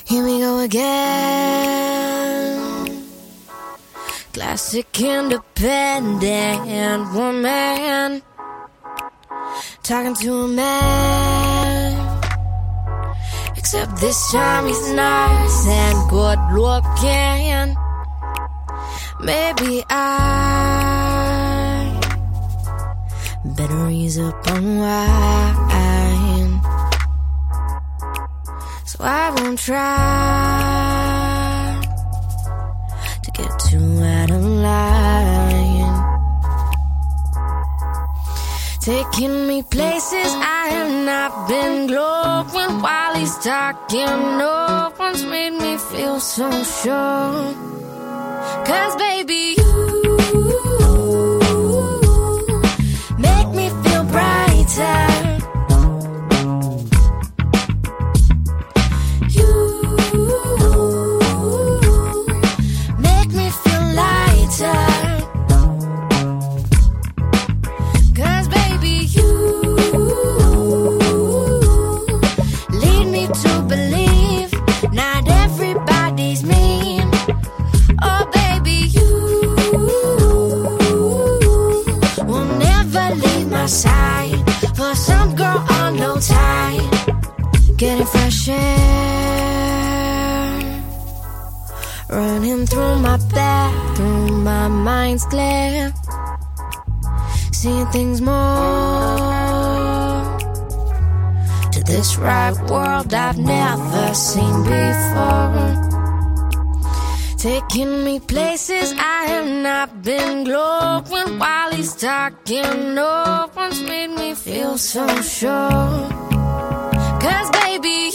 Here we go again. Classic independent woman talking to a man. Except this time he's nice and good looking. Maybe I better ease up on wine, so I won't try to get too out of line. Taking me places I have not been, glowing while he's talking. No one's made me feel so sure. 'Cause baby, you make me feel brighter. You make me feel lighter. 'Cause baby, you lead me to believe not everybody's mean. Oh baby, you will never leave my side. For some girl on no tide, getting fresh air running through my bathroom, my mind's clear, seeing things more to this right world I've never seen before. Taking me places I have not been, glowing while he's talking. No one's made me feel so sure. 'Cause baby,